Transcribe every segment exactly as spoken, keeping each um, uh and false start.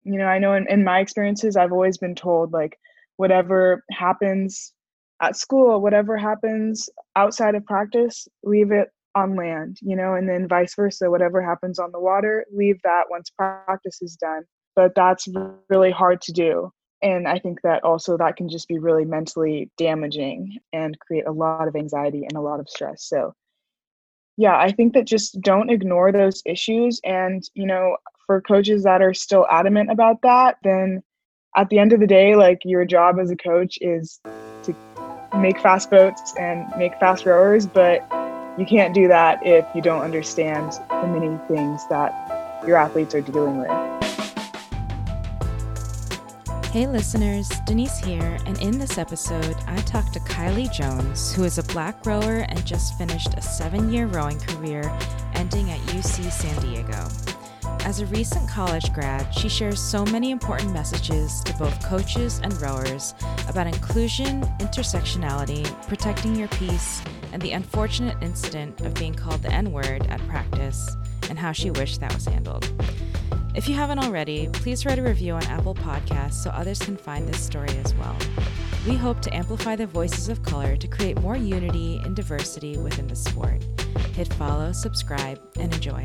you know, I know in, in my experiences, I've always been told like whatever happens at school, whatever happens outside of practice, leave it on land, you know, and then vice versa, whatever happens on the water, leave that once practice is done. But that's really hard to do. And I think that also that can just be really mentally damaging and create a lot of anxiety and a lot of stress. So yeah, I think that just don't ignore those issues. And, you know, for coaches that are still adamant about that, then at the end of the day, like your job as a coach is to make fast boats and make fast rowers, but you can't do that if you don't understand the many things that your athletes are dealing with. Hey listeners, Denise here, and in this episode, I talked to Kylie Jones, who is a black rower and just finished a seven-year rowing career ending at U C San Diego. As a recent college grad, she shares so many important messages to both coaches and rowers about inclusion, intersectionality, protecting your peace, and the unfortunate incident of being called the N-word at practice, and how she wished that was handled. If you haven't already, please write a review on Apple Podcasts so others can find this story as well. We hope to amplify the voices of color to create more unity and diversity within the sport. Hit follow, subscribe, and enjoy.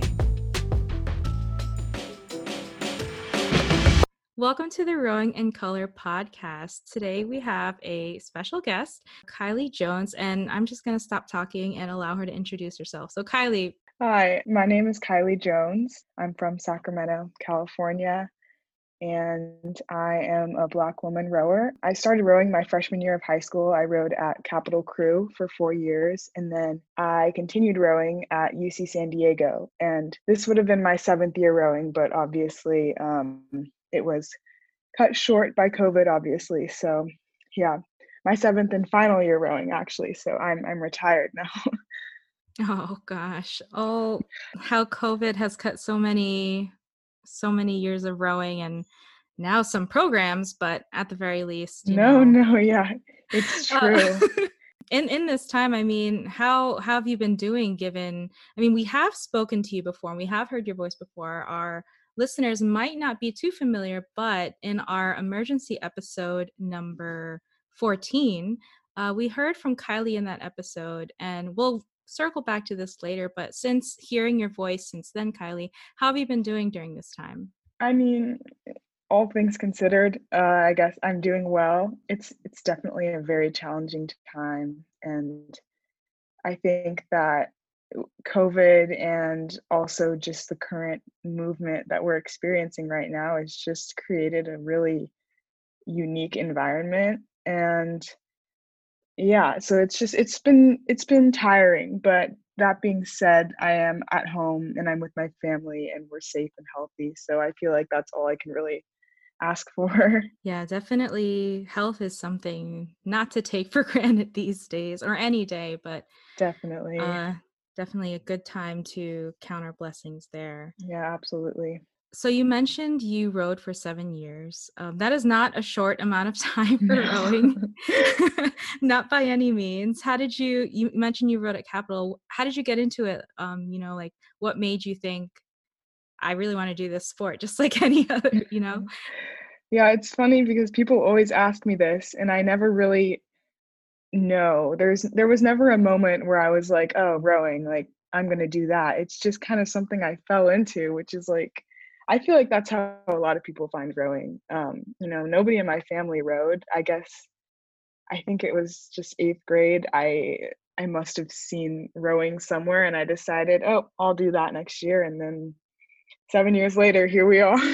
Welcome to the Rowing in Color podcast. Today we have a special guest, Kylie Jones, and I'm just going to stop talking and allow her to introduce herself. So Kylie. Hi, my name is Kylie Jones. I'm from Sacramento, California, and I am a Black woman rower. I started rowing my freshman year of high school. I rowed at Capital Crew for four years, and then I continued rowing at U C San Diego. And this would have been my seventh year rowing, but obviously um, it was cut short by COVID, obviously. So yeah, my seventh and final year rowing, actually. So I'm I'm retired now. Oh gosh. Oh, how COVID has cut so many, so many years of rowing and now some programs, but at the very least, you No, know. no, yeah, it's true. Uh, in in this time, I mean, how, how have you been doing given, I mean, we have spoken to you before and we have heard your voice before. Our listeners might not be too familiar, but in our emergency episode number fourteen, uh, we heard from Kylie in that episode, and we'll circle back to this later. But since hearing your voice since then, Kylie, how have you been doing during this time? I mean, all things considered, uh, I guess I'm doing well. It's it's definitely a very challenging time, and I think that COVID and also just the current movement that we're experiencing right now has just created a really unique environment. And yeah, so it's just it's been it's been tiring, but that being said, I am at home and I'm with my family and we're safe and healthy. So I feel like that's all I can really ask for. Yeah, definitely health is something not to take for granted these days or any day, but Definitely. uh definitely a good time to count our blessings there. Yeah, absolutely. So you mentioned you rowed for seven years. Um, that is not a short amount of time for No. rowing, not by any means. How did you, you mentioned you rowed at Capital. How did you get into it? Um, you know, like what made you think, I really want to do this sport, just like any other, you know? Yeah, it's funny because people always ask me this and I never really know. There's there was never a moment where I was like, "Oh, rowing, like I'm gonna do that." It's just kind of something I fell into, which is like I feel like that's how a lot of people find rowing. Um, you know, nobody in my family rowed. I guess I think it was just eighth grade. I I must have seen rowing somewhere and I decided, "Oh, I'll do that next year." And then seven years later, here we are.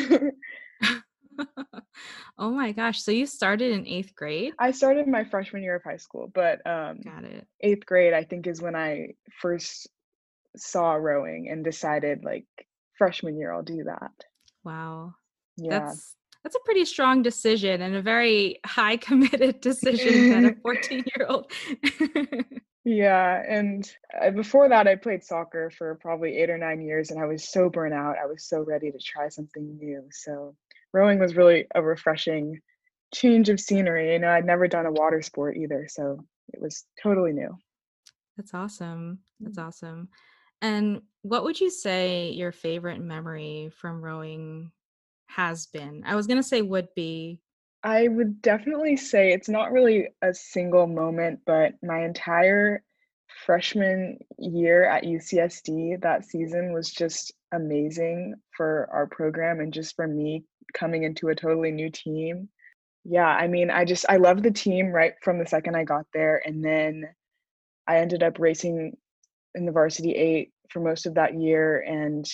Oh my gosh. So you started in eighth grade? I started my freshman year of high school, but um, Got it. eighth grade, I think, is when I first saw rowing and decided, like, freshman year, I'll do that. Wow. Yeah. That's that's a pretty strong decision and a very high committed decision that a fourteen-year-old. Yeah, and uh, before that, I played soccer for probably eight or nine years, and I was so burnt out. I was so ready to try something new. So rowing was really a refreshing change of scenery. You know, I'd never done a water sport either, so it was totally new. That's awesome. That's Mm. awesome. And what would you say your favorite memory from rowing has been? I was going to say would be. I would definitely say it's not really a single moment, but my entire freshman year at U C S D, that season was just amazing for our program and just for me coming into a totally new team. Yeah, I mean, I just I love the team right from the second I got there, and then I ended up racing in the varsity eight for most of that year, and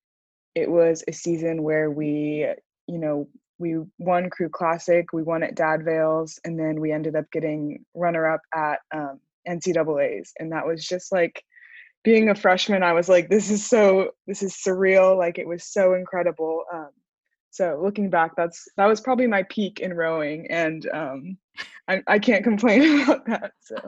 it was a season where we, you know, we won Crew Classic, we won at Dad Vales, and then we ended up getting runner-up at um, N C double A's, and that was just like being a freshman. I was like, this is so, this is surreal. Like it was so incredible. Um, so looking back, that's that was probably my peak in rowing, and um, I, I can't complain about that. So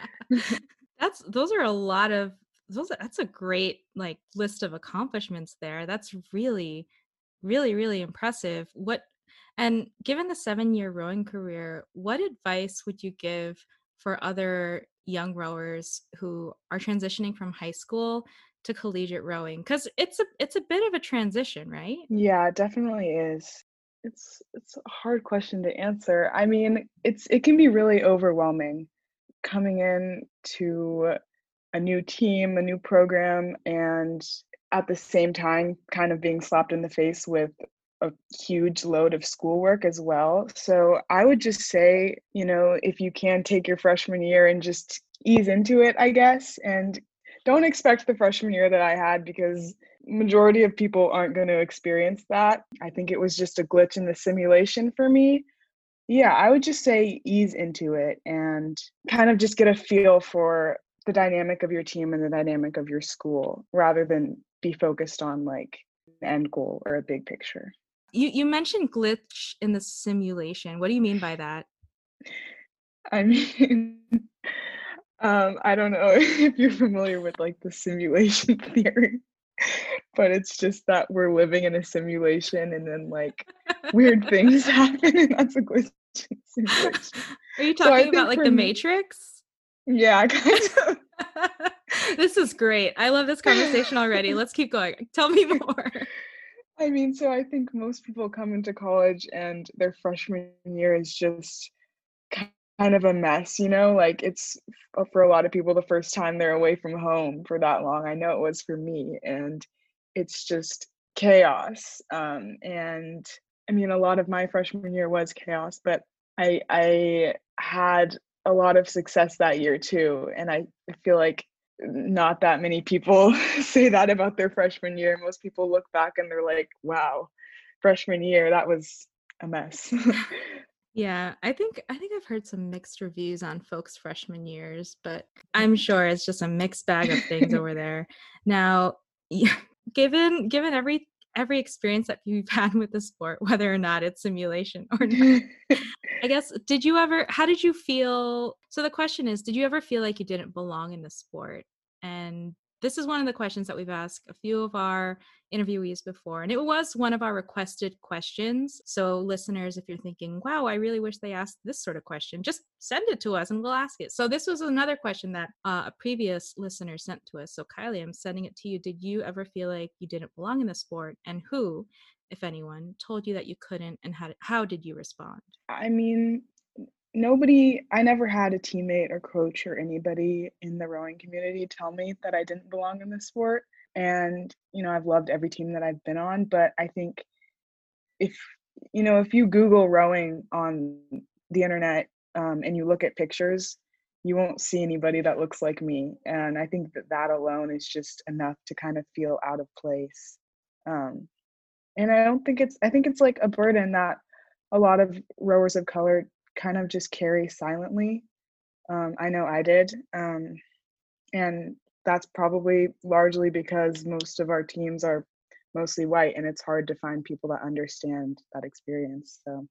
that's those are a lot of those. That's a great like list of accomplishments there. That's really, really, really impressive. What and given the seven-year rowing career, what advice would you give for other young rowers who are transitioning from high school to collegiate rowing? Because it's a it's a bit of a transition, right? yeah, it definitely is. It's it's a hard question to answer. I mean, it's it can be really overwhelming coming in to a new team, a new program, and at the same time kind of being slapped in the face with a huge load of schoolwork as well. So I would just say, you know, if you can take your freshman year and just ease into it, I guess, and don't expect the freshman year that I had because majority of people aren't going to experience that. I think it was just a glitch in the simulation for me. Yeah, I would just say ease into it and kind of just get a feel for the dynamic of your team and the dynamic of your school rather than be focused on like an end goal or a big picture. You you mentioned glitch in the simulation. What do you mean by that? I mean, um, I don't know if you're familiar with like the simulation theory, but it's just that we're living in a simulation and then like weird things happen and that's a glitch in simulation. Are you So I talking about think like for the me, Matrix? yeah, kind of. This is great. I love this conversation already. Let's keep going. Tell me more. I mean, so I think most people come into college and their freshman year is just kind of a mess, you know? Like it's f- for a lot of people the first time they're away from home for that long. I know it was for me, and it's just chaos. Um, and I mean, a lot of my freshman year was chaos, but I I had a lot of success that year too, and I feel like not that many people say that about their freshman year. Most people look back and they're like, wow, freshman year, that was a mess. Yeah, I think I think I've heard some mixed reviews on folks' freshman years, but I'm sure it's just a mixed bag of things over there. Now, yeah, given given every every experience that you've had with the sport, whether or not it's simulation or not, I guess, did you ever, how did you feel? So the question is, did you ever feel like you didn't belong in the sport? And this is one of the questions that we've asked a few of our interviewees before. And it was one of our requested questions. So listeners, if you're thinking, wow, I really wish they asked this sort of question, just send it to us and we'll ask it. So this was another question that uh, a previous listener sent to us. So Kylie, I'm sending it to you. Did you ever feel like you didn't belong in the sport? And who, if anyone, told you that you couldn't, and how, how did you respond? I mean, nobody, I never had a teammate or coach or anybody in the rowing community tell me that I didn't belong in the sport. And, you know, I've loved every team that I've been on, but I think if, you know, if you Google rowing on the internet um, and you look at pictures, you won't see anybody that looks like me. And I think that that alone is just enough to kind of feel out of place. Um, and I don't think it's, I think it's like a burden that a lot of rowers of color kind of just carry silently. Um, I know I did. Um, and that's probably largely because most of our teams are mostly white and it's hard to find people that understand that experience. So,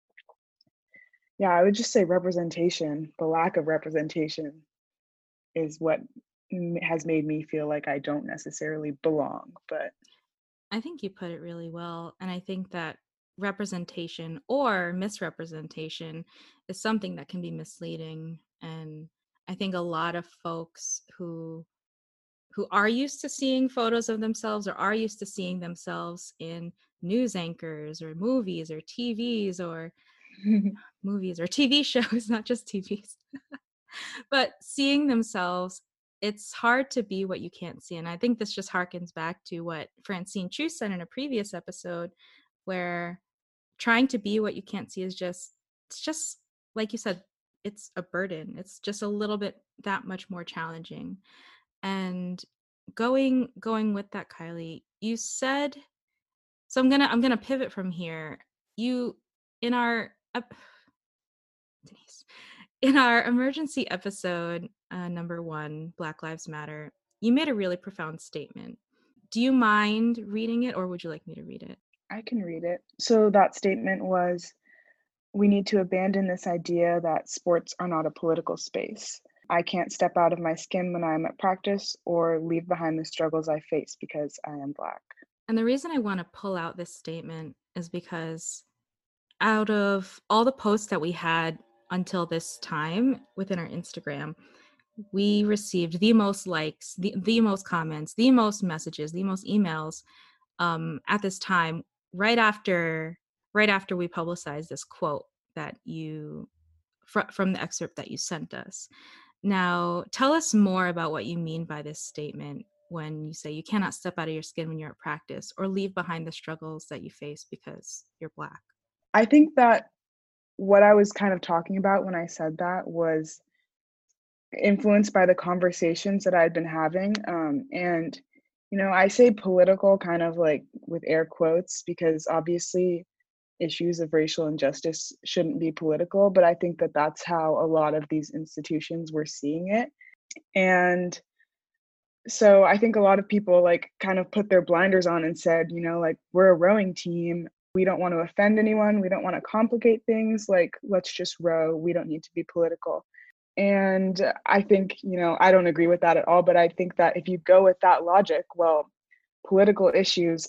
yeah, I would just say representation, the lack of representation is what m- has made me feel like I don't necessarily belong. But I think you put it really well. And I think that representation or misrepresentation is something that can be misleading. And I think a lot of folks who who are used to seeing photos of themselves or are used to seeing themselves in news anchors or movies or T Vs or movies or T V shows, not just T Vs, but seeing themselves, it's hard to be what you can't see. And I think this just harkens back to what Francine Chu said in a previous episode, where trying to be what you can't see is just, it's just, like you said, it's a burden. It's just a little bit that much more challenging. And going going with that, Kylie, you said, so I'm gonna I'm gonna pivot from here. You in our ep- Denise, in our emergency episode, uh, number one, Black Lives Matter, you made a really profound statement. Do you mind reading it, or would you like me to read it? I can read it. So that statement was, we need to abandon this idea that sports are not a political space. I can't step out of my skin when I'm at practice or leave behind the struggles I face because I am Black. And the reason I want to pull out this statement is because out of all the posts that we had until this time within our Instagram, we received the most likes, the, the most comments, the most messages, the most emails um, at this time, right after right after we publicized this quote that you fr- from the excerpt that you sent us. Now, tell us more about what you mean by this statement when you say you cannot step out of your skin when you're at practice or leave behind the struggles that you face because you're Black. I think that what I was kind of talking about when I said that was influenced by the conversations that I'd been having. Um, and, you know, I say political kind of like with air quotes because obviously issues of racial injustice shouldn't be political, but I think that that's how a lot of these institutions were seeing it. And so I think a lot of people like kind of put their blinders on and said, you know, like, we're a rowing team. We don't want to offend anyone. We don't want to complicate things. Like, let's just row. We don't need to be political. And I think, you know, I don't agree with that at all, but I think that if you go with that logic, well, political issues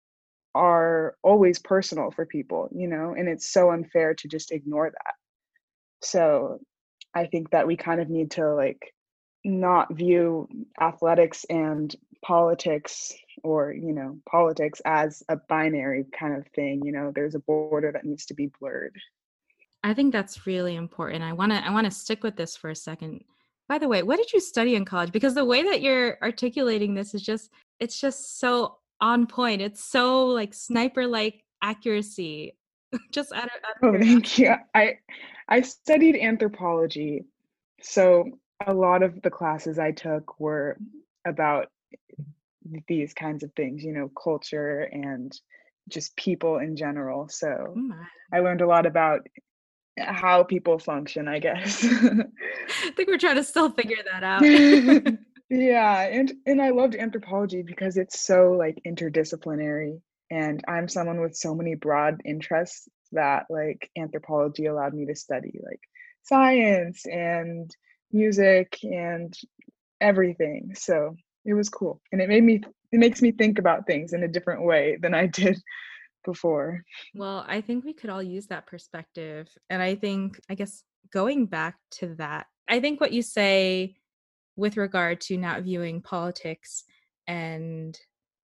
are always personal for people, you know, and it's so unfair to just ignore that. So I think that we kind of need to like not view athletics and politics or, you know, politics as a binary kind of thing. You know, there's a border that needs to be blurred. I think that's really important. I want to I want to stick with this for a second. By the way, what did you study in college? Because the way that you're articulating this is just it's just so on point. It's so like sniper like accuracy. just out of, out of Oh, thank curiosity. you. I I studied anthropology. So a lot of the classes I took were about these kinds of things, you know, culture and just people in general. Oh So my. I learned a lot about how people function, I guess. I think we're trying to still figure that out. Yeah, and and I loved anthropology because it's so like interdisciplinary and I'm someone with so many broad interests that like anthropology allowed me to study like science and music and everything. So it was cool. And it made me it makes me think about things in a different way than I did before. Well, I think we could all use that perspective. And I think, I guess, going back to that, I think what you say with regard to not viewing politics and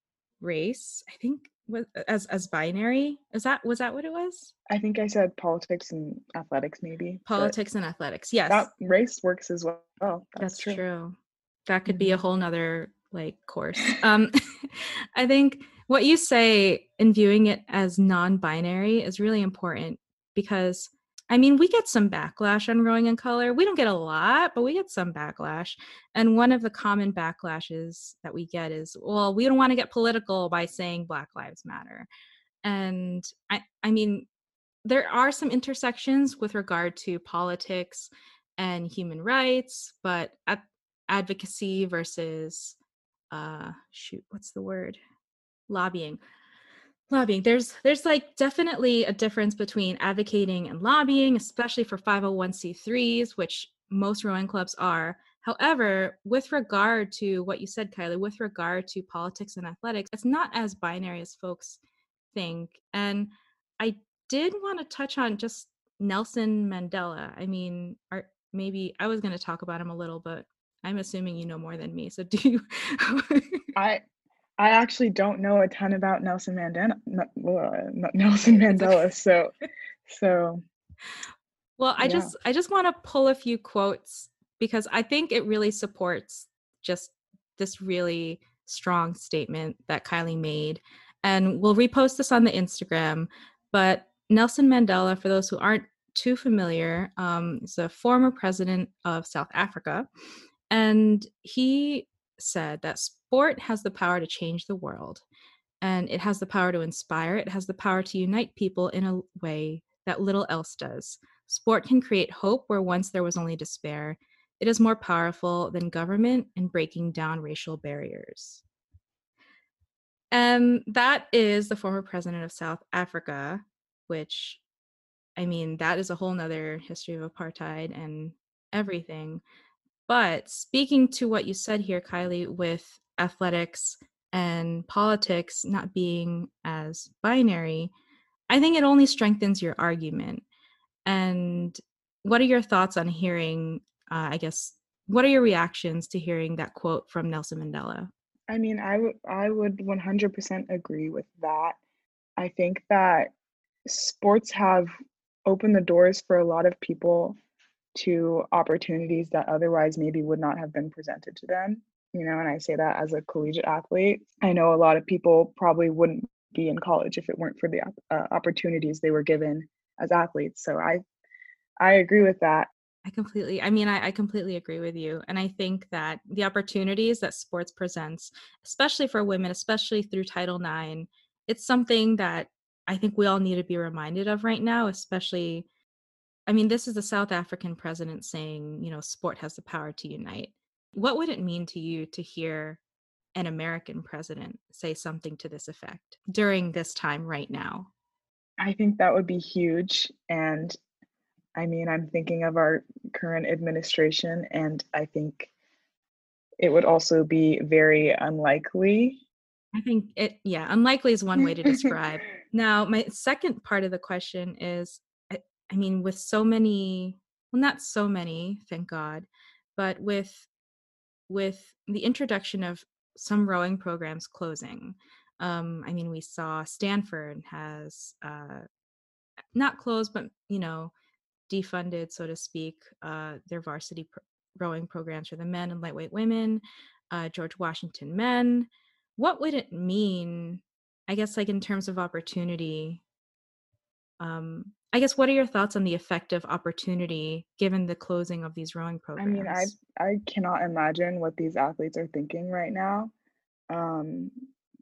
race, I think was as as binary. Is that was that what it was? I think I said politics and athletics maybe, but Politics and athletics. that Yes, race works as well. That's that's true. true. That could be a Mhm. whole nother like course. Um I think what you say in viewing it as non-binary is really important because I mean, we get some backlash on Rowing in Color. We don't get a lot, but we get some backlash. And one of the common backlashes that we get is, well, we don't want to get political by saying Black Lives Matter. And I, I mean, there are some intersections with regard to politics and human rights, but at advocacy versus, uh, shoot, what's the word? Lobbying lobbying there's there's like definitely a difference between advocating and lobbying, especially for five oh one c threes, which most rowing clubs are. However, with regard to what you said, Kylie, with regard to politics and athletics, it's not as binary as folks think. And I did want to touch on just Nelson Mandela. I mean, or maybe I was going to talk about him a little, but I'm assuming you know more than me. So do you? I I actually don't know a ton about Nelson Mandela, Nelson It's okay. Mandela. So so Well, I yeah. just I just want to pull a few quotes because I think it really supports just this really strong statement that Kylie made. And we'll repost this on the Instagram. But Nelson Mandela, for those who aren't too familiar, um, is a former president of South Africa. And he said that sport has the power to change the world, and it has the power to inspire. It has the power to unite people in a way that little else does. Sport can create hope where once there was only despair. It is more powerful than government in breaking down racial barriers. And that is the former president of South Africa, which, I mean, that is a whole nother history of apartheid and everything. But speaking to what you said here, Kylie, with athletics and politics not being as binary, I think it only strengthens your argument. And what are your thoughts on hearing, uh, I guess, what are your reactions to hearing that quote from Nelson Mandela? I mean, I would I would one hundred percent agree with that. I think that sports have opened the doors for a lot of people to opportunities that otherwise maybe would not have been presented to them. You know, and I say that as a collegiate athlete. I know a lot of people probably wouldn't be in college if it weren't for the uh, opportunities they were given as athletes. So I I agree with that. I completely, I mean, I, I completely agree with you. And I think that the opportunities that sports presents, especially for women, especially through Title nine, it's something that I think we all need to be reminded of right now, especially, I mean, this is the South African president saying, you know, sport has the power to unite. What would it mean to you to hear an American president say something to this effect during this time right now? I think that would be huge. And I mean, I'm thinking of our current administration, and I think it would also be very unlikely. I think it, yeah, unlikely is one way to describe. Now, my second part of the question is, I, I mean, with so many, well, not so many, thank God, but with with the introduction of some rowing programs closing, um, I mean, we saw Stanford has uh, not closed, but you know, defunded, so to speak, uh, their varsity pr- rowing programs for the men and lightweight women, uh, George Washington men. What would it mean, I guess, like in terms of opportunity? Um, I guess, what are your thoughts on the effect of opportunity given the closing of these rowing I mean, I programs? I cannot imagine what these athletes are thinking right now. Um,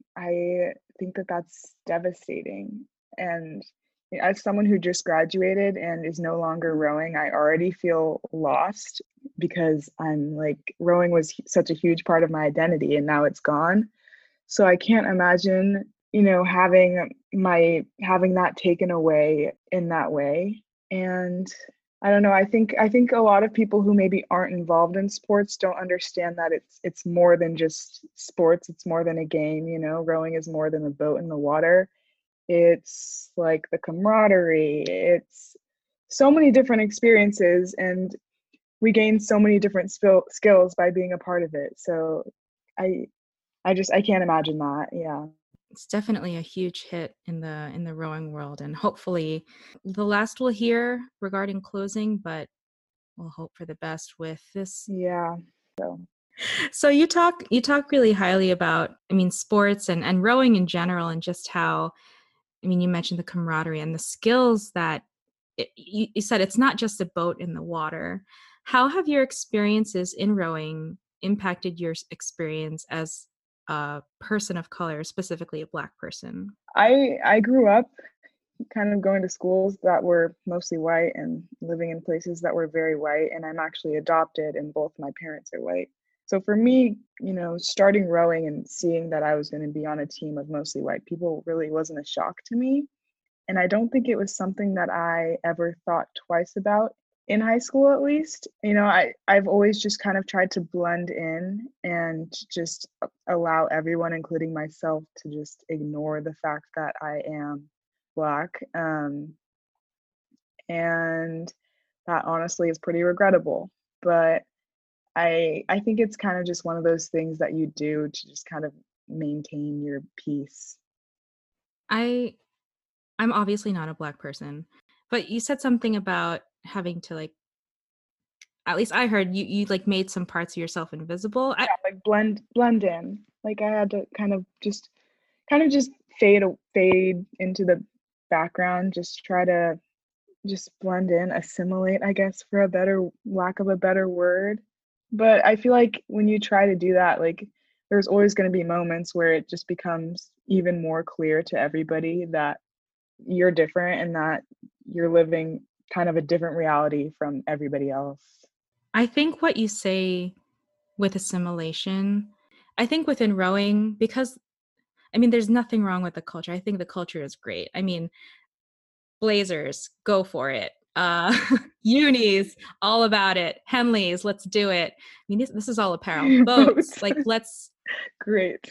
I think that that's devastating. And as someone who just graduated and is no longer rowing, I already feel lost because I'm like, rowing was hu- such a huge part of my identity and now it's gone. So I can't imagine, you know, having my having that taken away in that way. And I don't know, I think I think a lot of people who maybe aren't involved in sports don't understand that it's it's more than just sports, it's more than a game, you know. Rowing is more than a boat in the water. It's like the camaraderie. It's so many different experiences, and we gain so many different skill skills by being a part of it. So I I just I can't imagine that. Yeah. It's definitely a huge hit in the in the rowing world, and hopefully the last we'll hear regarding closing, but we'll hope for the best with this. Yeah. So So you talk you talk really highly about, I mean, sports and and rowing in general, and just how, I mean, you mentioned the camaraderie and the skills that it, you, you said it's not just a boat in the water. How have your experiences in rowing impacted your s- experience as a person of color, specifically a Black person? I I grew up kind of going to schools that were mostly white and living in places that were very white, and I'm actually adopted and both my parents are white. So for me, you know, starting rowing and seeing that I was going to be on a team of mostly white people really wasn't a shock to me. And I don't think it was something that I ever thought twice about in high school, at least. You know, I, I've always just kind of tried to blend in and just allow everyone, including myself, to just ignore the fact that I am Black. Um, and that honestly is pretty regrettable. But I I think it's kind of just one of those things that you do to just kind of maintain your peace. I I'm obviously not a Black person, but you said something about having to like at least I heard you you like made some parts of yourself invisible. I Yeah, like blend blend in. Like I had to kind of just kind of just fade a- fade into the background, just try to just blend in, assimilate, I guess, for a better lack of a better word. But I feel like when you try to do that, like there's always going to be moments where it just becomes even more clear to everybody that you're different and that you're living kind of a different reality from everybody else. I think what you say with assimilation, I think within rowing, because I mean, there's nothing wrong with the culture. I think the culture is great. I mean, Blazers, go for it. Uh, unis, all about it. Henleys, let's do it. I mean, this, this is all apparel. Boats, Boats. like let's. Great.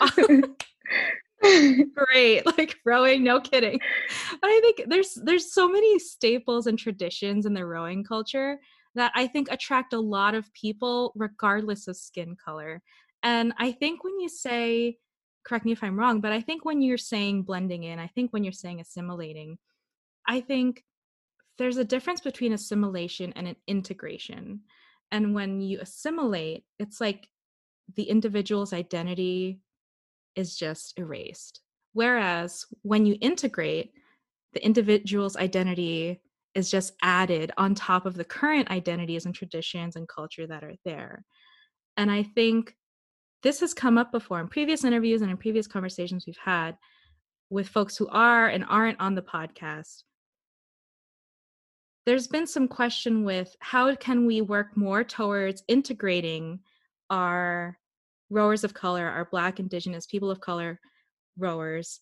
Great, like rowing, no kidding. But I think there's there's so many staples and traditions in the rowing culture that I think attract a lot of people regardless of skin color. And I think when you say, correct me if I'm wrong, but I think when you're saying blending in, I think when you're saying assimilating, I think there's a difference between assimilation and an integration. And when you assimilate, it's like the individual's identity is just erased. Whereas when you integrate, the individual's identity is just added on top of the current identities and traditions and culture that are there. And I think this has come up before in previous interviews and in previous conversations we've had with folks who are and aren't on the podcast. There's been some question with how can we work more towards integrating our rowers of color, our Black, Indigenous, people of color rowers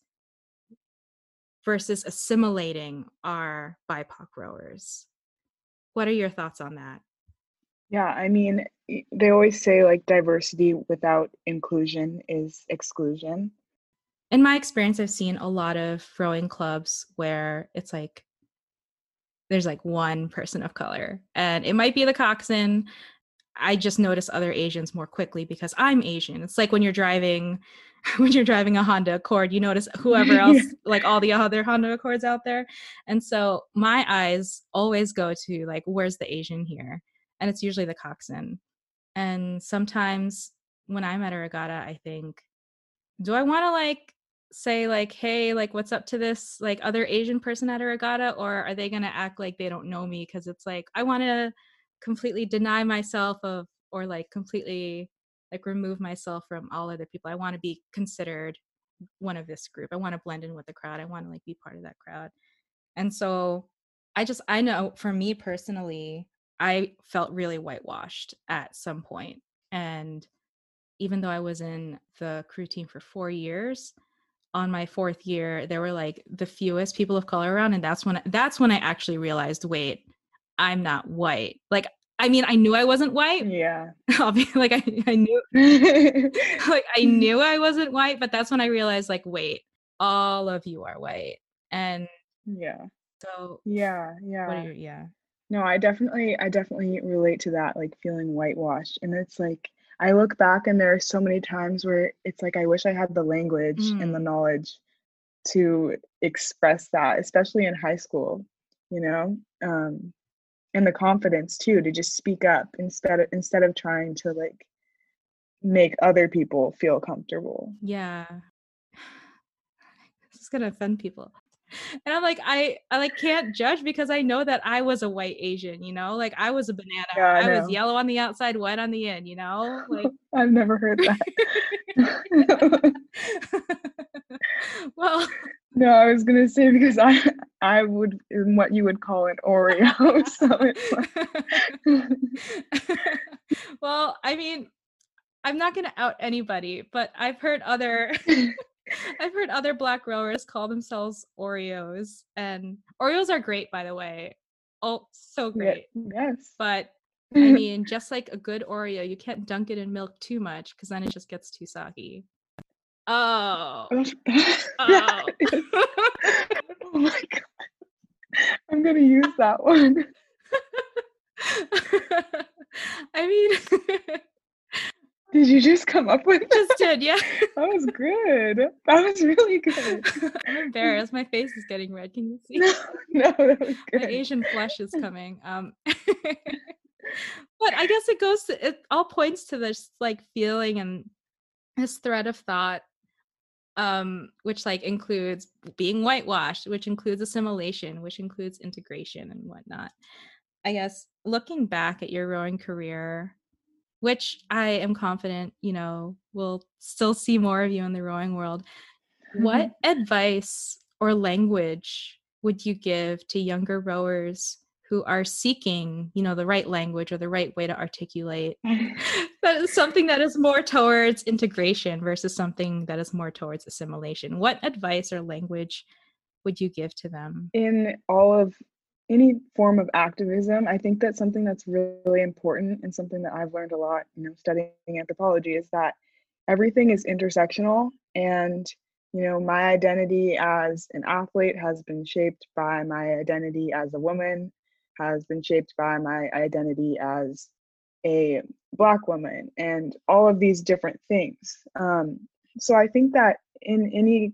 versus assimilating our B I P O C rowers. What are your thoughts on that? Yeah, I mean, they always say like diversity without inclusion is exclusion. In my experience, I've seen a lot of rowing clubs where it's like there's like one person of color, and it might be the coxswain. I just notice other Asians more quickly because I'm Asian. It's like when you're driving, when you're driving a Honda Accord, you notice whoever else, Yeah. like all the other Honda Accords out there. And so my eyes always go to like, where's the Asian here? And it's usually the coxswain. And sometimes when I'm at a regatta, I think, do I want to like say like, hey, like what's up to this like other Asian person at a regatta, or are they going to act like they don't know me? Because it's like I want to completely deny myself of or like completely like remove myself from all other people. I want to be considered one of this group. I want to blend in with the crowd. I want to like be part of that crowd. And so I just I know for me personally, I felt really whitewashed at some point. And even though I was in the crew team for four years, on my fourth year, there were like the fewest people of color around. And that's when, that's when I actually realized, wait, I'm not white. Like, I mean, I knew I wasn't white. Yeah. I'll be like, I, I knew, like, I knew I wasn't white, but that's when I realized, like, wait, all of you are white. And Yeah. so, Yeah. what are Yeah. your, yeah. No, I definitely I definitely relate to that, like feeling whitewashed. And it's like I look back and there are so many times where it's like I wish I had the language and the Mm. knowledge to express that, especially in high school, you know? Um, and the confidence too to just speak up instead of instead of trying to like make other people feel comfortable. Yeah. This is gonna offend people. And I'm like, I, I like can't judge because I know that I was a white Asian, you know, like I was a banana. Yeah, I I was know. yellow on the outside, white on the in, you know, like. I've never heard that. Well, No, I was gonna say because I I would in what you would call an Oreo. So it's like well, I mean, I'm not gonna out anybody, but I've heard other I've heard other Black rowers call themselves Oreos, and Oreos are great, by the way. Oh, so yeah, great. yes. But I mean, just like a good Oreo, you can't dunk it in milk too much because then it just gets too soggy. Oh. That Oh. is, oh my god. I'm gonna use that one. I mean, Did you just come up with Just that? did, yeah. That was good. That was really good. I'm embarrassed. My face is getting red. Can you see? No, no, that was My good. Asian flush is coming. Um, but I guess it goes to, it all points to this like feeling and this thread of thought, um, which like includes being whitewashed, which includes assimilation, which includes integration and whatnot. I guess looking back at your rowing career, which I am confident, you know, we'll still see more of you in the rowing world. What advice or language would you give to younger rowers who are seeking, you know, the right language or the right way to articulate that is something that is more towards integration versus something that is more towards assimilation? What advice or language would you give to them? In all of any form of activism, I think that something that's really important and something that I've learned a lot, you know, studying anthropology is that everything is intersectional. And, you know, my identity as an athlete has been shaped by my identity as a woman, has been shaped by my identity as a Black woman, and all of these different things. Um, so I think that in any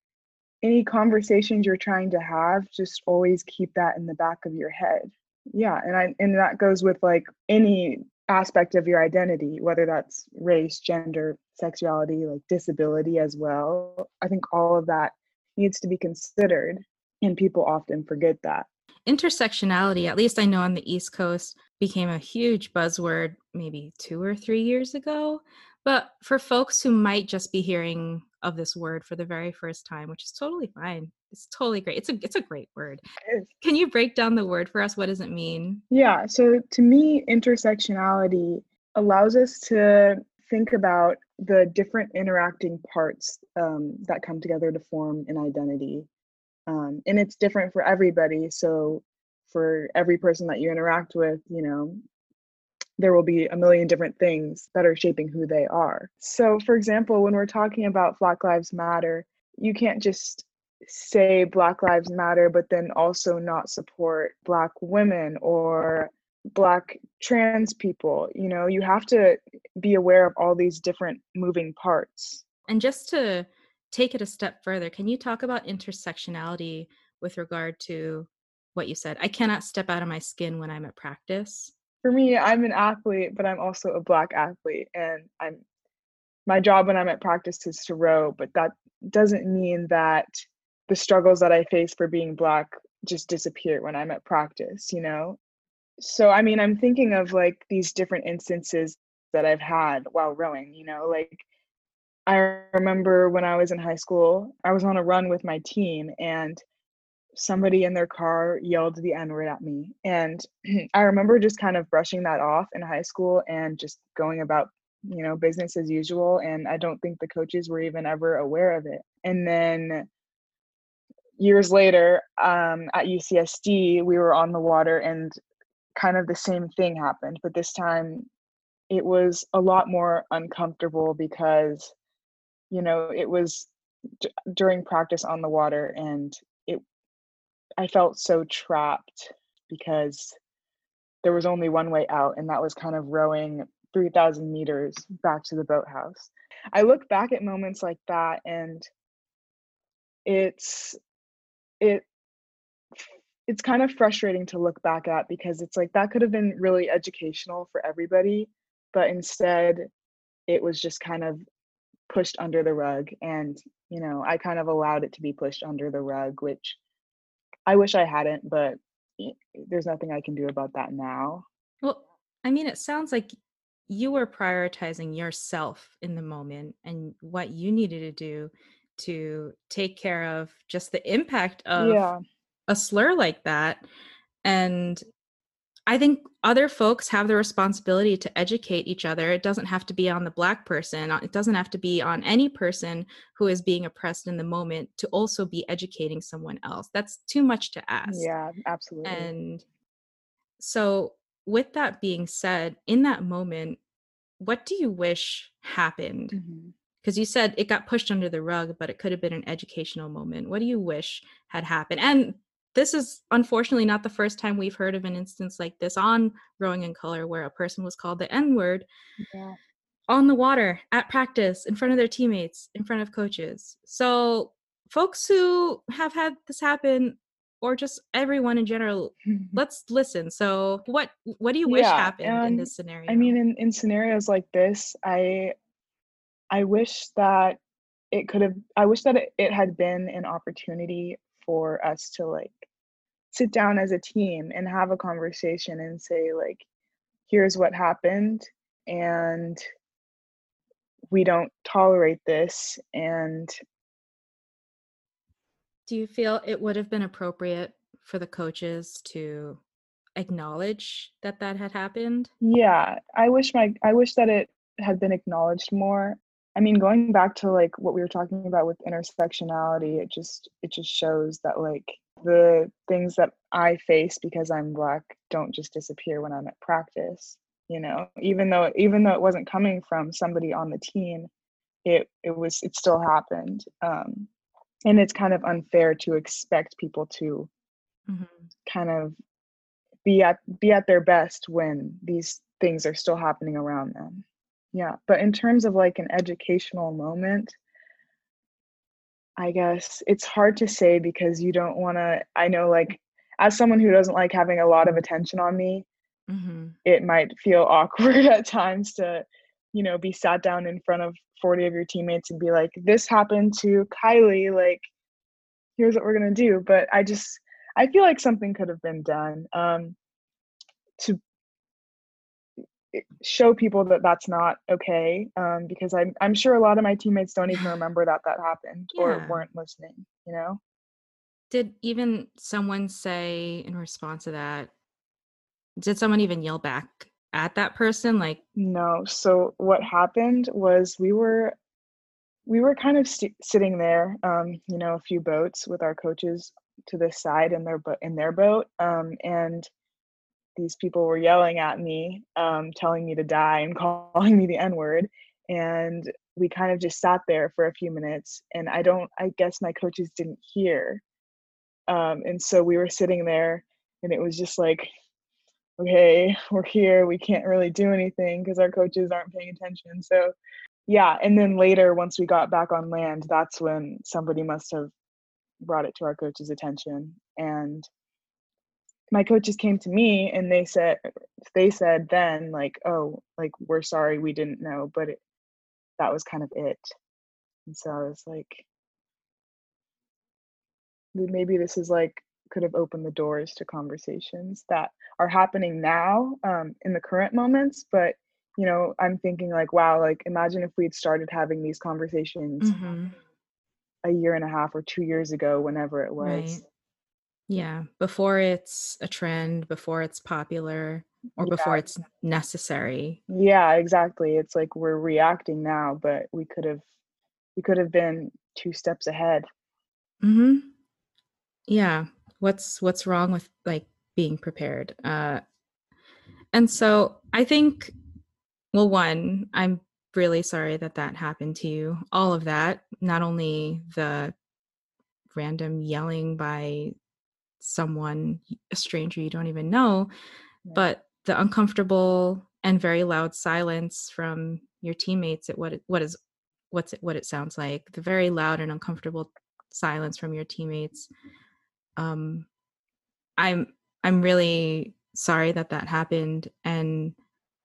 any conversations you're trying to have, just always keep that in the back of your head. Yeah, and I and that goes with like any aspect of your identity, whether that's race, gender, sexuality, like disability as well. I think all of that needs to be considered, and people often forget that. Intersectionality, at least I know on the East Coast, became a huge buzzword maybe two or three years ago. But for folks who might just be hearing of this word for the very first time, which is totally fine, it's totally great. It's a it's a great word. Can you break down the word for us? What does it mean? Yeah, so to me, intersectionality allows us to think about the different interacting parts um, that come together to form an identity. Um, and it's different for everybody. So for every person that you interact with, you know, there will be a million different things that are shaping who they are. So, for example, when we're talking about Black Lives Matter, you can't just say Black Lives Matter, but then also not support Black women or Black trans people. You know, you have to be aware of all these different moving parts. And just to take it a step further, can you talk about intersectionality with regard to what you said? I cannot step out of my skin when I'm at practice. For me, I'm an athlete, but I'm also a Black athlete, and I'm my job when I'm at practice is to row, but that doesn't mean that the struggles that I face for being Black just disappear when I'm at practice, you know? So, I mean, I'm thinking of like these different instances that I've had while rowing, you know, like I remember when I was in high school, I was on a run with my team and somebody in their car yelled the N-word at me. And I remember just kind of brushing that off in high school and just going about, you know, business as usual. And I don't think the coaches were even ever aware of it. And then years later, um, at U C S D, we were on the water and kind of the same thing happened. But this time it was a lot more uncomfortable because, you know, it was d- during practice on the water, and it I felt so trapped because there was only one way out, and that was kind of rowing three thousand meters back to the boathouse. I look back at moments like that, and it's it it's kind of frustrating to look back at because it's like that could have been really educational for everybody, but instead it was just kind of pushed under the rug, and you know, I kind of allowed it to be pushed under the rug, which I wish I hadn't, but there's nothing I can do about that now. Well, I mean, it sounds like you were prioritizing yourself in the moment and what you needed to do to take care of just the impact of Yeah. a slur like that. And I think other folks have the responsibility to educate each other. It doesn't have to be on the Black person. It doesn't have to be on any person who is being oppressed in the moment to also be educating someone else. That's too much to ask. Yeah, absolutely. And so, with that being said, in that moment, what do you wish happened? Mhm. Because you said it got pushed under the rug, but it could have been an educational moment. What do you wish had happened? And this is unfortunately not the first time we've heard of an instance like this on Rowing in Color where a person was called the N-word. Yeah. on the water, at practice, in front of their teammates, in front of coaches. So folks who have had this happen, or just everyone in general, let's listen. So what what do you wish Yeah, happened in and this I scenario? mean, in in scenarios like this, I I wish that it could have I wish that it, it had been an opportunity for us to like sit down as a team and have a conversation and say like, here's what happened, and we don't tolerate this. And Do you feel it would have been appropriate for the coaches to acknowledge that that had happened? yeah, I wish my I wish that it had been acknowledged more. I mean, going back to like what we were talking about with intersectionality, it just it just shows that like the things that I face because I'm black don't just disappear when I'm at practice, you know. Even though even though it wasn't coming from somebody on the team, it it was it still happened. Um and it's kind of unfair to expect people to Mm-hmm. kind of be at be at their best when these things are still happening around them. Yeah, but in terms of like an educational moment, I guess it's hard to say because you don't want to I know like as someone who doesn't like having a lot of attention on me, Mm-hmm. it might feel awkward at times to, you know, be sat down in front of forty of your teammates and be like, this happened to Kylie, like here's what we're going to do. But I just I feel like something could have been done um to show people that that's not okay, um, because I'm I'm sure a lot of my teammates don't even remember that that happened or Yeah. weren't listening, you know? Did even someone say in response to that, did someone even yell back at that person? Like, No. So what happened was we were we were kind of st- sitting there, um, you know, a few boats with our coaches to this side in their boat in their boat, um, and these people were yelling at me, um, telling me to die and calling me the N word. And we kind of just sat there for a few minutes. And I don't, I guess my coaches didn't hear. Um, and so we were sitting there and it was just like, okay, we're here. We can't really do anything because our coaches aren't paying attention. So, yeah. And then later, once we got back on land, that's when somebody must have brought it to our coach's attention. And my coaches came to me and they said they said then like, oh, like we're sorry, we didn't know, but it, that was kind of it. And so I was like, maybe this is like could have opened the doors to conversations that are happening now, um, in the current moments. But you know, I'm thinking like, wow, like imagine if we'd started having these conversations mm-hmm. a year and a half or two years ago, whenever it Right. was. Yeah. Before it's a trend, before it's popular, or before Yeah, it's necessary. yeah, exactly. It's like we're reacting now, but we could have we could have been two steps ahead. Mm-hmm. Yeah. What's what's wrong with like being prepared? Uh and so I think, well, one, I'm really sorry that that happened to you. All of that, not only the random yelling by someone, a stranger you don't even know, Right. but the uncomfortable and very loud silence from your teammates at what it, what is what's it, what it sounds like, the very loud and uncomfortable silence from your teammates. um i'm i'm really sorry that that happened, and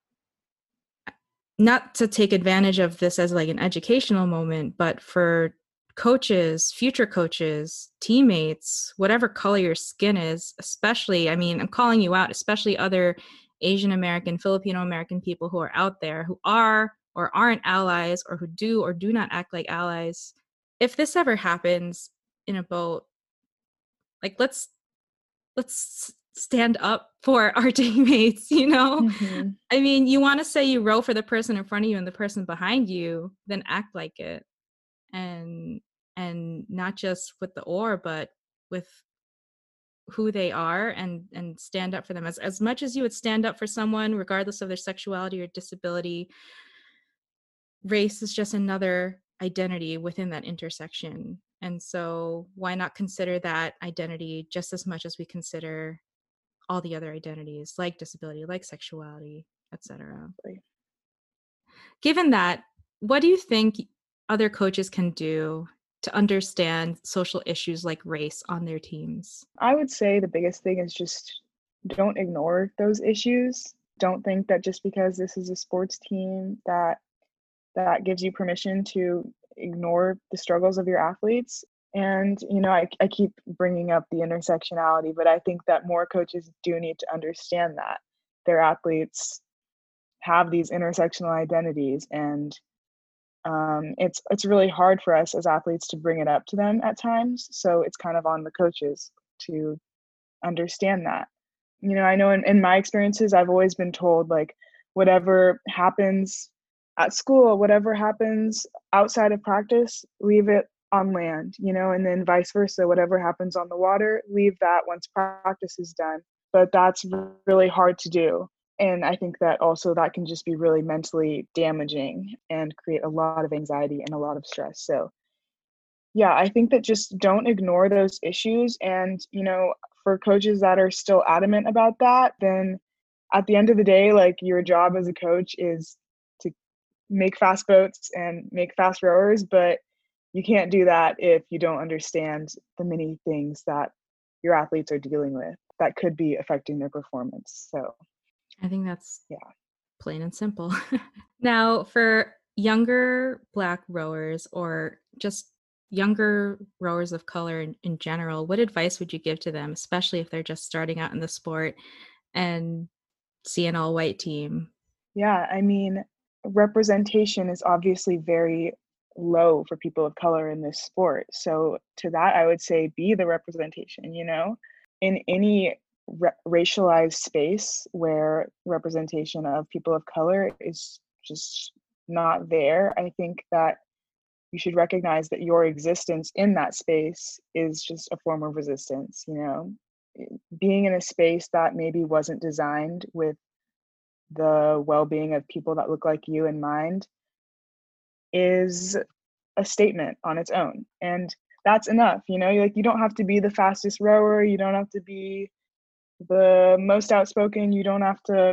not to take advantage of this as like an educational moment, but for coaches, future coaches, teammates, whatever color your skin is, especially, I mean, I'm calling you out, especially other Asian American, Filipino American people who are out there who are or aren't allies, or who do or do not act like allies. If this ever happens in a boat, like let's let's stand up for our teammates, you know? Mhm. I mean, you want to say you row for the person in front of you and the person behind you, then act like it. And and not just with the oar, but with who they are, and and stand up for them as as much as you would stand up for someone regardless of their sexuality or disability. Race is just another identity within that intersection. And so why not consider that identity just as much as we consider all the other identities like disability, like sexuality, et cetera. given that, what do you think other coaches can do to understand social issues like race on their teams? I would say the biggest thing is just don't ignore those issues. Don't think that just because this is a sports team that that gives you permission to ignore the struggles of your athletes. And, you know, I, I keep bringing up the intersectionality, but I think that more coaches do need to understand that their athletes have these intersectional identities. And um, it's it's really hard for us as athletes to bring it up to them at times. So it's kind of on the coaches to understand that. You know, I know in, in my experiences, I've always been told, like, whatever happens at school, whatever happens outside of practice, leave it on land, you know, and then vice versa, whatever happens on the water, leave that once practice is done. But that's really hard to do. And I think that also that can just be really mentally damaging and create a lot of anxiety and a lot of stress. So yeah, I think that just don't ignore those issues. And, you know, for coaches that are still adamant about that, then at the end of the day, like, your job as a coach is to make fast boats and make fast rowers, but you can't do that if you don't understand the many things that your athletes are dealing with that could be affecting their performance. So I think that's yeah. plain and simple. Now, for younger Black rowers or just younger rowers of color in, in general, what advice would you give to them, especially if they're just starting out in the sport and see an all white team? Yeah, I mean, representation is obviously very low for people of color in this sport. So to that, I would say be the representation, you know, in any ra- racialized space where representation of people of color is just not there. I think that you should recognize that your existence in that space is just a form of resistance, you know, being in a space that maybe wasn't designed with the well-being of people that look like you in mind is a statement on its own. And that's enough, you know, like, you don't have to be the fastest rower, you don't have to be the most outspoken, you don't have to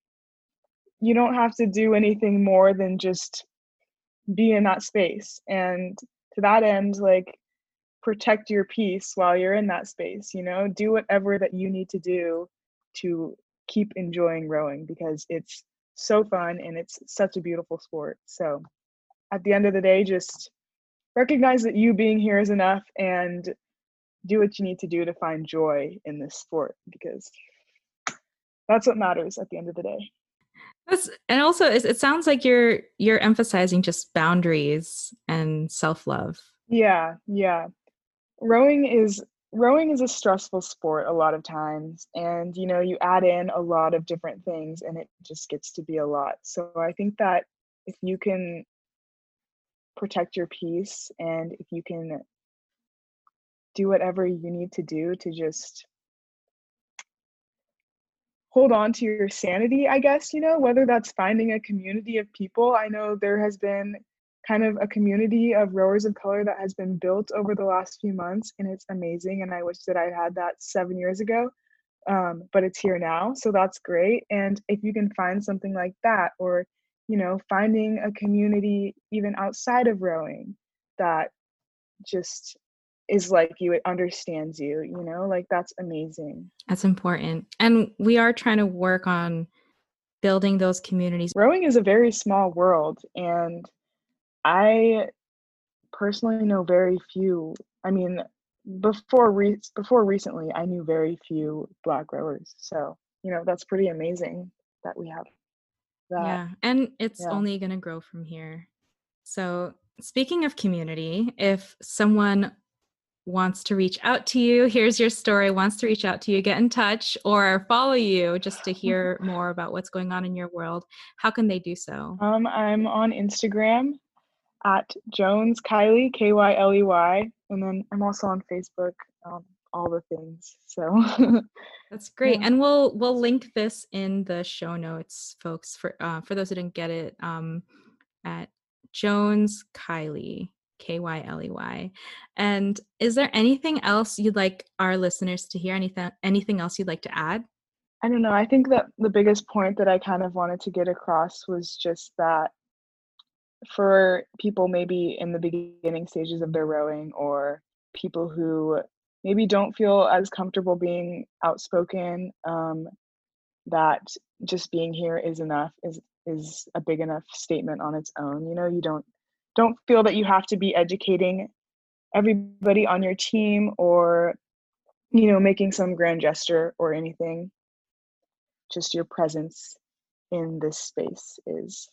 you don't have to do anything more than just be in that space. And to that end, like, protect your peace while you're in that space, you know, do whatever that you need to do to keep enjoying rowing because it's so fun and it's such a beautiful sport. So at the end of the day, just recognize that you being here is enough and do what you need to do to find joy in this sport because that's what matters at the end of the day. That's, and also it, it sounds like you're you're emphasizing just boundaries and self-love. Yeah, yeah. Rowing is rowing is a stressful sport a lot of times, and, you know, you add in a lot of different things and it just gets to be a lot. So I think that if you can protect your peace and if you can do whatever you need to do to just hold on to your sanity, I guess, you know, whether that's finding a community of people. I know there has been kind of a community of rowers of color that has been built over the last few months, and it's amazing. And I wish that I had that seven years ago, um, but it's here now. So that's great. And if you can find something like that, or, you know, finding a community even outside of rowing that just is like you, it understands you, you know, like, that's amazing. That's important. And we are trying to work on building those communities. Rowing is a very small world, and I personally know very few. I mean, before re- before recently, I knew very few Black rowers. So, you know, that's pretty amazing that we have that. Yeah, and it's Yeah. only going to grow from here. So, speaking of community, if someone wants to reach out to you, here's your story, wants to reach out to you, get in touch or follow you just to hear more about what's going on in your world, how can they do so? Um, I'm on Instagram at Jones Kylie, K Y L E Y, and then I'm also on Facebook, um, all the things. So That's great. yeah. And we'll we'll link this in the show notes, folks, for uh, for those who didn't get it, um, at Jones Kylie, K Y L E Y. And is there anything else you'd like our listeners to hear? Anything anything else you'd like to add? I don't know. I think that the biggest point that I kind of wanted to get across was just that for people maybe in the beginning stages of their rowing, or people who maybe don't feel as comfortable being outspoken, um, that just being here is enough, is is a big enough statement on its own. You know, you don't don't feel that you have to be educating everybody on your team, or, you know, making some grand gesture or anything. Just your presence in this space is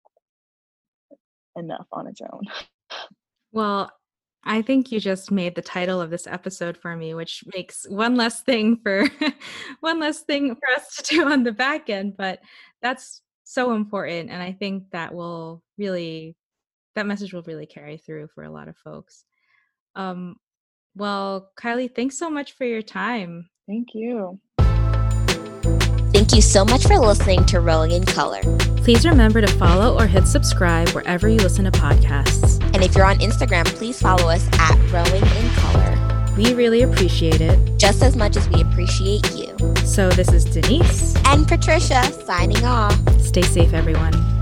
enough on its own. Well, I think you just made the title of this episode for me, which makes one less thing for one less thing for us to do on the back end, but that's so important, and I think that will really that message will really carry through for a lot of folks. Um, well, Kylie, thanks so much for your time. Thank you. Thank you so much for listening to Rowing in Color. Please remember to follow or hit subscribe wherever you listen to podcasts. And if you're on Instagram, please follow us at Rowing in Color. We really appreciate it, just as much as we appreciate you. So this is Denise and Patricia signing off. Stay safe, everyone.